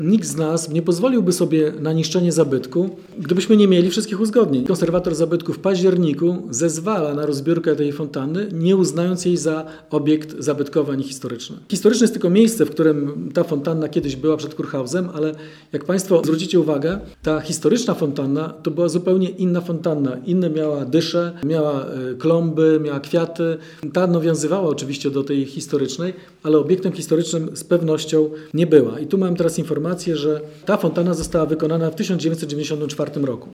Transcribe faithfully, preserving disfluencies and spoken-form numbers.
Nikt z nas nie pozwoliłby sobie na niszczenie zabytku, gdybyśmy nie mieli wszystkich uzgodnień. Konserwator zabytku w październiku zezwala na rozbiórkę tej fontanny, nie uznając jej za obiekt zabytkowy ani historyczny. Historyczne jest tylko miejsce, w którym ta fontanna kiedyś była przed Kurhauzem, ale jak Państwo zwrócicie uwagę, ta historyczna fontanna to była zupełnie inna fontanna. Inne miała dysze, miała klomby, miała kwiaty. Ta nawiązywała oczywiście do tej historycznej, ale obiektem historycznym z pewnością nie była. I tu mam teraz informację, że ta fontanna została wykonana w tysiąc dziewięćset dziewięćdziesiątym czwartym roku.